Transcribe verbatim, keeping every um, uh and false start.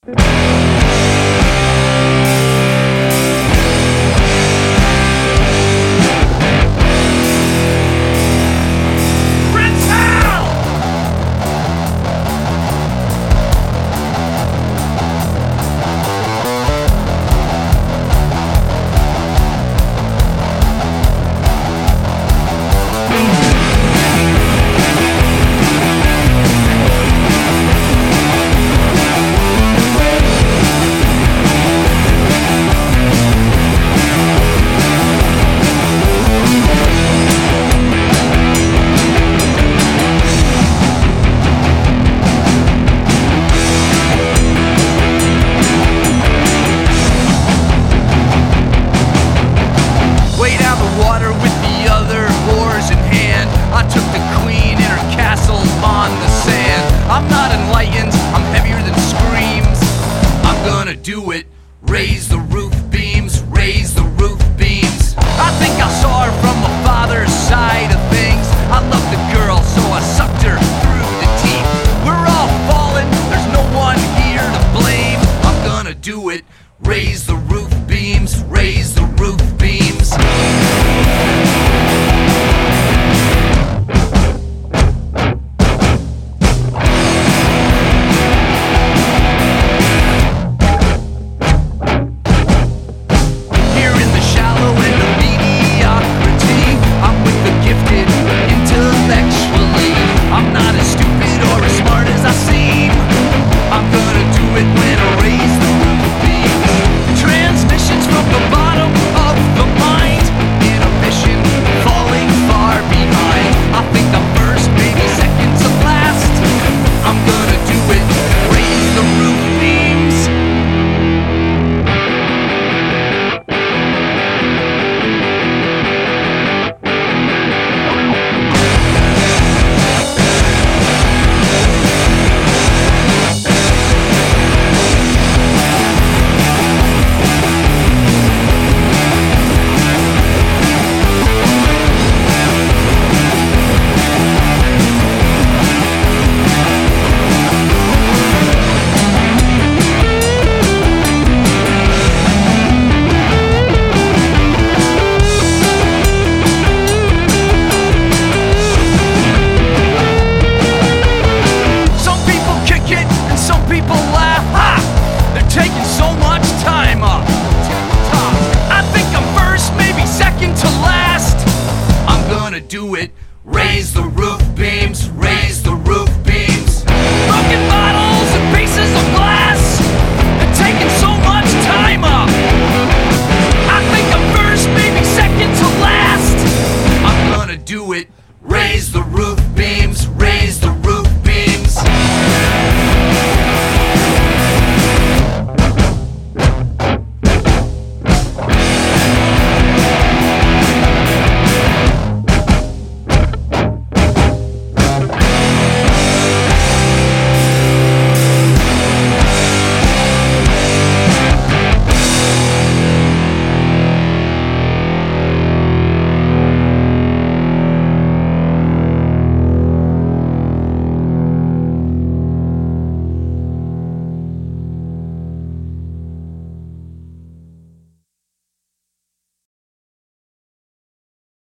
Water with the other whores in hand. I took the queen in her castle on the sand. I'm not enlightened, I'm heavier than screams. I'm gonna do it. Raise the roof beams, raise the roof beams. I think I saw her from my father's side of things. I loved the girl, so I sucked her through the teeth. We're all falling, there's no one here to blame. I'm gonna do it. Raise the